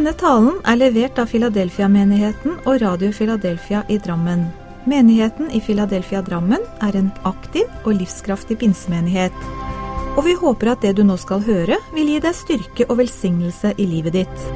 Denne talen levert av Philadelphia-menigheten og Radio Philadelphia i Drammen. Menigheten i Philadelphia Drammen en aktiv og livskraftig pinsemenighet. Og vi håper at det du nå skal høre vil gi deg styrke og velsignelse i livet ditt.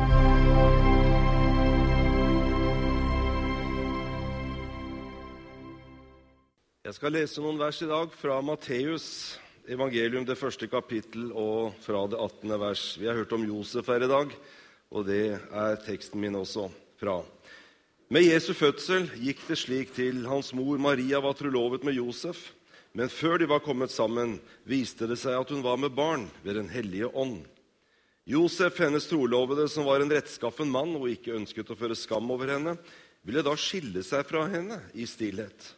Jeg skal lese noen vers i dag fra Matteus evangelium, det første kapittel, og fra det 18. vers. Vi har hørt om Josef her i dag, og det teksten min også fra. Med Jesu fødsel gikk det slik til. Hans mor Maria var trolovet med Josef, men før de var kommet sammen, viste det seg at hun var med barn ved den hellige ånd. Josef, hennes trolovede, som var en rettskaffen mann og ikke ønsket å føre skam over henne, ville da skille seg fra henne i stillhet.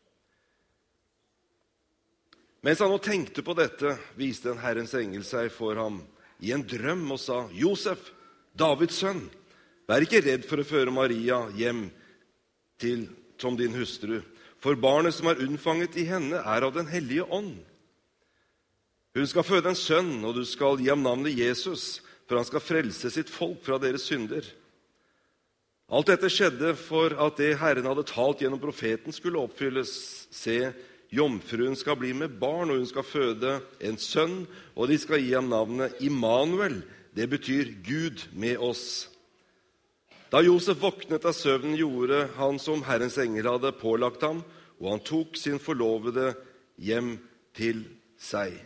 Mens han nå tenkte på dette, viste en Herrens engel seg for ham i en drøm og sa: Josef, Davids sønn, vær ikke redd for å føre Maria hjem som din hustru, for barnet som unnfanget i henne av den hellige ånd. Hun skal føde en sønn, og du skal gi ham navnet Jesus, for han skal frelse sitt folk fra deres synder. Alt dette skjedde for at det Herren hadde talt gjennom profeten skulle oppfylles. Se, jomfruen skal bli med barn, og hun skal føde en sønn, og de skal gi ham navnet Immanuel. Det betyr Gud med oss. Da Josef våknet av søvnen, gjorde han som Herrens engel hadde pålagt ham, og han tok sin forlovede hjem til seg.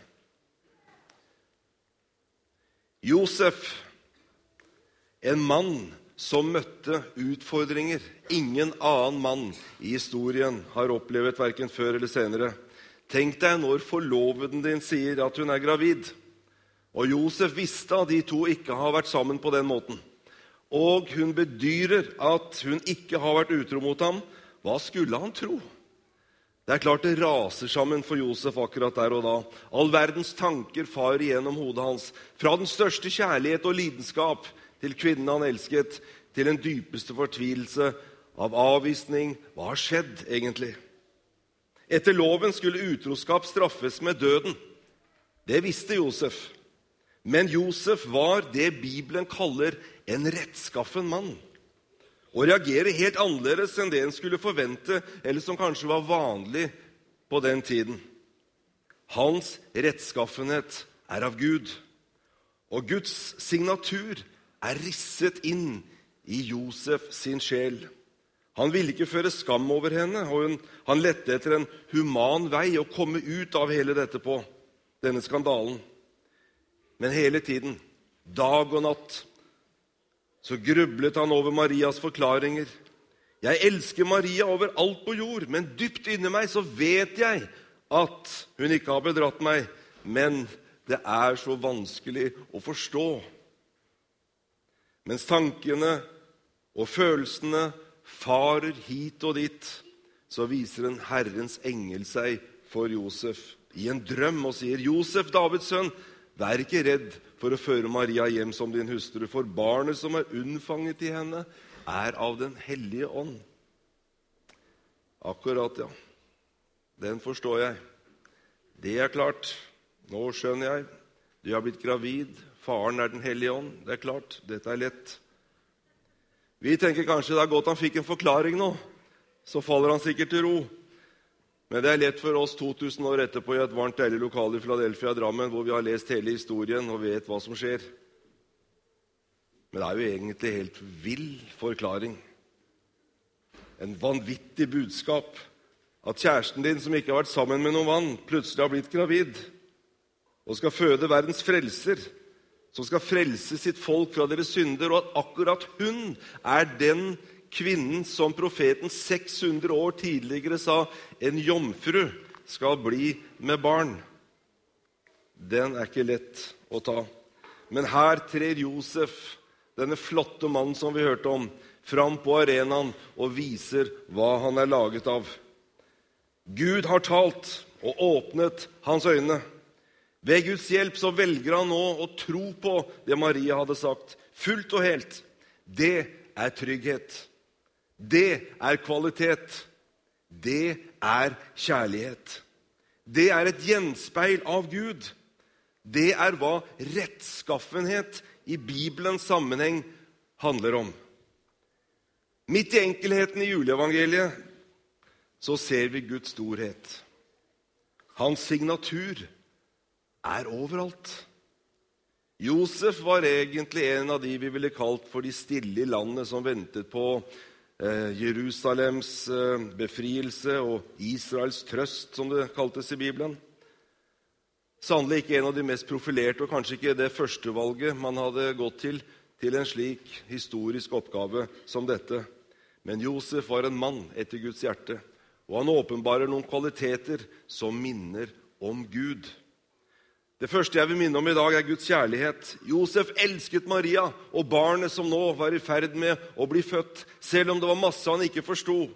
Josef, en mann som møtte utfordringer ingen annen mann i historien har opplevd hverken før eller senere. Tenk deg når forloveden din sier at hun gravid. Og Josef visste at de to ikke har vært sammen på den måten. Og hun bedyrer at hun ikke har vært utro mot ham. Hva skulle han tro? Det klart det raser sammen for Josef akkurat der og da. All verdens tanker farer gjennom hodet hans. Fra den største kjærlighet og lidenskap til kvinnen han elsket, til den dypeste fortvilelse av avvisning. Hva har skjedd egentlig? Etter loven skulle utroskap straffes med døden. Det visste Josef. Men Josef var det Bibelen kaller en rettskaffen mann, og reagerer helt annerledes enn det en skulle forvente, eller som kanskje var vanlig på den tiden. Hans rettskaffenhet av Gud, og Guds signatur risset inn i Josef sin sjel. Han ville ikke føre skam over henne, og han lette etter en human vei å komme ut av hele dette på, denne skandalen. Men hele tiden, dag og natt, så grublet han over Marias forklaringer. Jeg elsker Maria over alt på jord, men dypt inni meg så vet jeg at hun ikke har bedratt meg, men det så vanskelig å forstå. Mens tankene og følelsene farer hit og dit, så viser en Herrens engel seg for Josef i en drøm og sier: Josef, Davids sønn, vær ikke redd for å føre Maria hjem som din hustru, for barnet som unnfanget i henne, av den hellige ånd. Akkurat, ja. Den forstår jeg. Det klart. Nå skjønner jeg. Du har blitt gravid. Faren den hellige ånd. Det klart. Dette lett. Vi tenker kanskje det godt han fikk en forklaring nå. Så faller han sikkert til ro. Men det lett for oss 2000 år etterpå i et varmt deilig lokale i Philadelphia Drammen, hvor vi har lest hele historien og vet hva som skjer. Men det jo egentlig helt vill forklaring. En vanvittig budskap. At kjæresten din, som ikke har vært sammen med noen mann, plutselig har blitt gravid og skal føde verdens frelser, som skal frelse sitt folk fra deres synder, og at akkurat hun den kvinnen som profeten 600 år tidligere sa en jomfru skal bli med barn. Den ikke lett å ta. Men her trer Josef, denne flotte mannen som vi hørte om, fram på arenaen og viser hva han laget av. Gud har talt og åpnet hans øyne. Ved Guds hjelp så velger han nå å tro på det Maria hadde sagt. Fullt og helt. Det trygghet. Det kvalitet. Det kjærlighet. Det et gjenspeil av Gud. Det hva rettskaffenhet i Bibelens sammenheng handler om. Midt i enkelheten i juleevangeliet så ser vi Guds storhet. Hans signatur er overalt. Josef var egentlig en av de vi ville kalt for de stille i landet som ventet på Jerusalems befrielse og Israels trøst, som det kaltes i Bibelen. Sannelig ikke en av de mest profilerte, og kanskje ikke det første valget man hadde gått til en slik historisk oppgave som dette. Men Josef var en mann etter Guds hjerte, og han åpenbarer noen kvaliteter som minner om Gud. Det første jeg vil minne om i dag er Guds kjærlighet. Josef elsket Maria og barnet som nå var i ferd med å bli født, selv om det var masse han ikke forstod.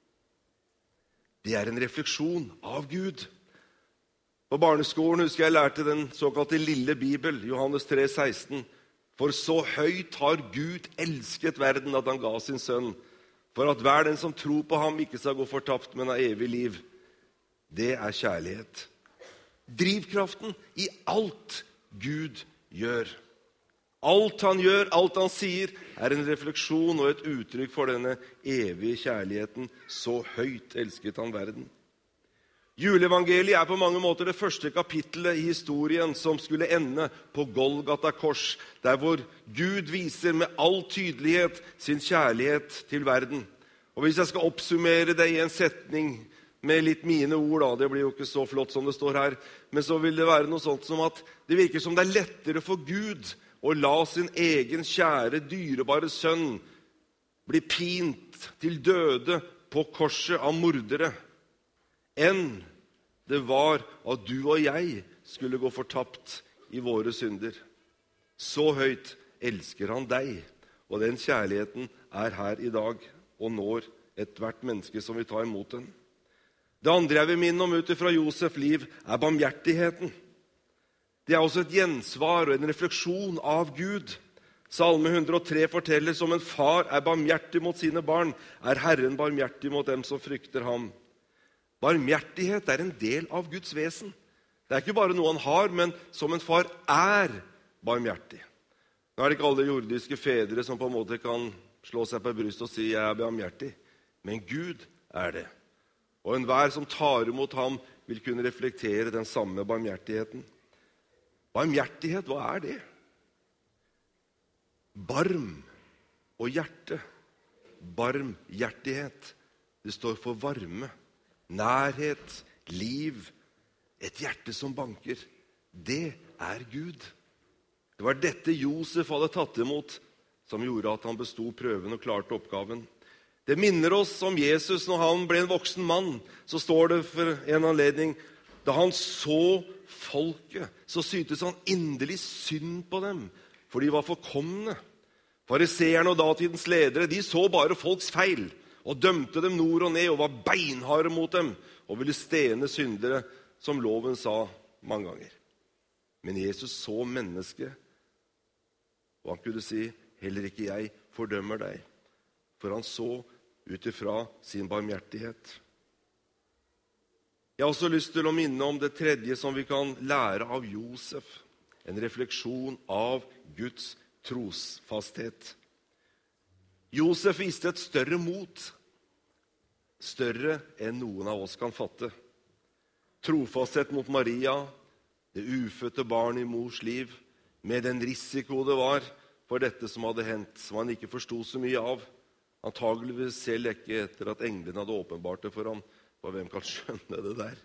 Det er en refleksjon av Gud. På barneskolen husker jeg lærte den såkalte lille Bibel, Johannes 3,16. For så høyt har Gud elsket verden at han ga sin sønn, for at hver den som tror på ham ikke skal gå fortapt, men ha evig liv. Det er kjærlighet. Drivkraften i alt Gud gjør. Alt han gjør, alt han sier, er en refleksjon og et uttrykk for denne evige kjærligheten. Så høyt elsket han verden. Juleevangeliet er på mange måter det første kapittelet i historien som skulle ende på Golgata kors, der hvor Gud viser med all tydelighet sin kjærlighet til verden. Og hvis jeg skal oppsummere det i en setning med litt mine ord, det blir jo ikke så flott som det står her, men så vil det være noe sånt som at det virker som det er lettere for Gud å la sin egen kjære, dyrebare sønn bli pint til døde på korset av mordere, enn det var at du og jeg skulle gå fortapt i våre synder. Så høyt elsker han deg, og den kjærligheten er her i dag og når et hvert menneske som vil ta imot den. Det andre jeg vil minne om ut fra Josefs liv er barmhjertigheten. Det er også et gjensvar og en refleksjon av Gud. Salme 103 forteller som en far er barmhjertig mot sine barn, er Herren barmhjertig mot dem som frykter ham. Barmhjertighet er en del av Guds vesen. Det er ikke bare noe han har, men som en far er barmhjertig. Nå er det ikke alle jordiske fedre som på en måte kan slå seg på brystet og si jeg er barmhjertig, men Gud er det. Og enhver som tar imot ham vil kunne reflektere den samme barmhjertigheten. Barmhjertighet, hva er det? Barm og hjerte. Barmhjertighet. Det står for varme. Nærhet, liv, et hjerte som banker. Det er Gud. Det var dette Josef hadde tatt imot, som gjorde at han bestod prøven og klarte oppgaven. Det minner oss om Jesus når han ble en voksen mann. Så står det for en anledning, da han så folket, så syntes han inderlig synd på dem, for de var forkomne. Fariseerne og datidens ledere, de så bare folks feil, og dømte dem nord og ned, og var beinharde mot dem, og ville stene syndere, som loven sa mange ganger. Men Jesus så mennesket, og han kunne si, heller ikke jeg fordømmer deg, for han så utifra sin barmhjertighet. Jeg har også lyst til å minne om det tredje som vi kan lære av Josef, en refleksjon av Guds trosfasthet. Josef viste et større mot, større enn noen av oss kan fatte. Trofasthet mot Maria, det ufødte barn i mors liv, med den risiko det var for dette som hadde hendt, som han ikke forstod så mye av. Antageligvis selv ikke etter at englene hadde åpenbart det for ham, for hvem kan skjønne det der?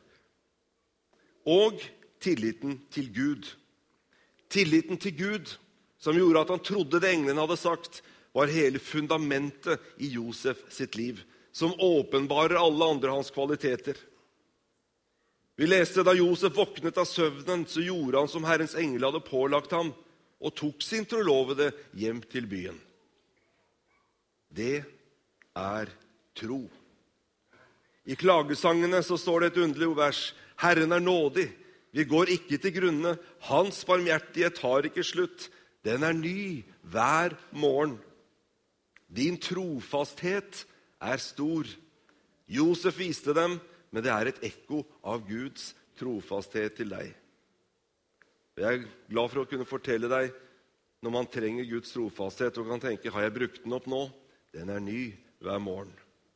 Og tilliten til Gud. Tilliten til Gud, som gjorde at han trodde det englene hadde sagt, var hele fundamentet i Josef sitt liv, som åpenbarer alle andre hans kvaliteter. Vi leste da Josef våknet av søvnen, så gjorde han som Herrens engel hadde pålagt ham, og tok sin trolovede hjem til byen. Det er tro. I klagesangene så står det et underlig vers. Herren er nådig, vi går ikke til grunne, hans barmhjertighet har ikke slutt. Den er ny hver morgen. Din trofasthet er stor. Josef viste dem, men det er et ekko av Guds trofasthet til deg. Jeg er glad for å kunne fortelle deg, når man trenger Guds trofasthet og kan tenke, har jeg brukt den opp nå? Den er ny hver morgen.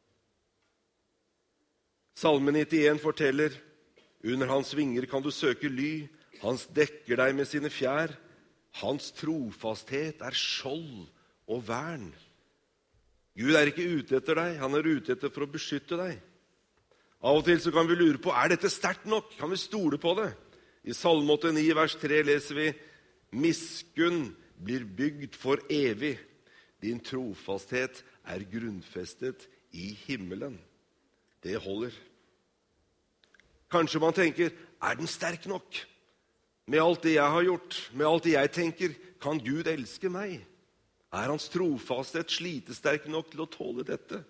Salme 91 forteller, under hans vinger kan du søke ly, hans dekker deg med sine fjær, hans trofasthet er skjold og vern. Gud er ikke ute etter deg, han er ute etter for å beskytte deg. Av og til så kan vi lure på, er dette sterkt nok? Kan vi stole på det? I Salme 89, vers 3 leser vi, miskunn blir bygd for evig. Din trofasthet er grunnfestet i himmelen. Det holder. Kanskje man tenker, er den sterk nok? Med alt det jeg har gjort, med alt det jeg tenker, kan Gud elske meg? Er hans trofasthet slitesterk nok til å tåle dette?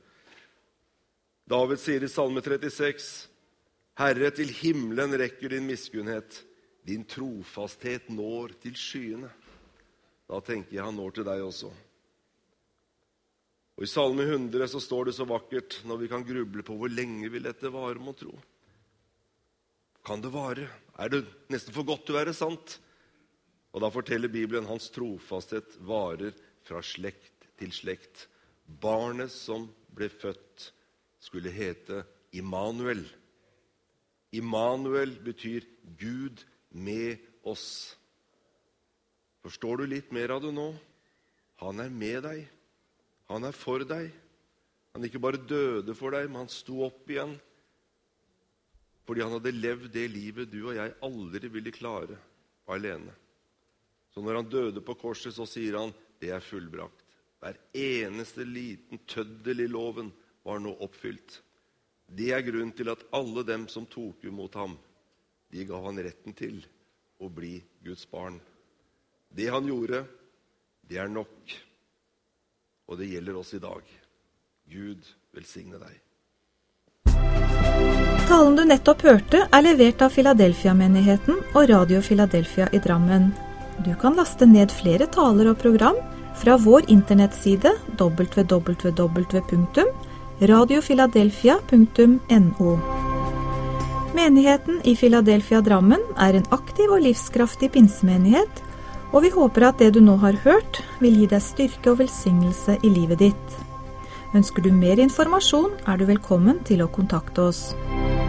David sier i Salme 36, Herre, til himmelen rekker din miskunnhet, din trofasthet når til skyene. Da tenker jeg han når til deg også. Og i Salme 100 så står det så vakkert, når vi kan gruble på hvor lenge vil dette vare, må tro. Kan det vare? Er det nesten for godt til å være sant? Og da forteller Bibelen, hans trofasthet varer fra slekt til slekt. Barnet som ble født skulle hete Immanuel. Immanuel betyr Gud med oss. Forstår du litt mer av det nå? Han er med deg. Han er for deg. Han ikke bare døde for deg, men han sto opp igjen. Fordi han hadde levd det livet du og jeg aldri ville klare alene. Så når han døde på korset, så sier han, det er fullbrakt. Hver eneste liten tøddel i loven var nå oppfylt. Det er grunnen til at alle dem som tok imot ham, de gav han retten til å bli Guds barn. Det han gjorde, det er nok. Og det gjelder oss i dag. Gud velsigne deg. Talen du nettopp hørte er levert av Philadelphia-menigheten og Radio Philadelphia i Drammen. Du kan laste ned flere taler og program fra vår internettside www.radiophiladelphia.no. Menigheten i Philadelphia Drammen er en aktiv og livskraftig pinsemenighet, og vi håper at det du nå har hørt vil gi deg styrke og velsignelse i livet ditt. Ønsker du mer informasjon, er du velkommen til å kontakte oss.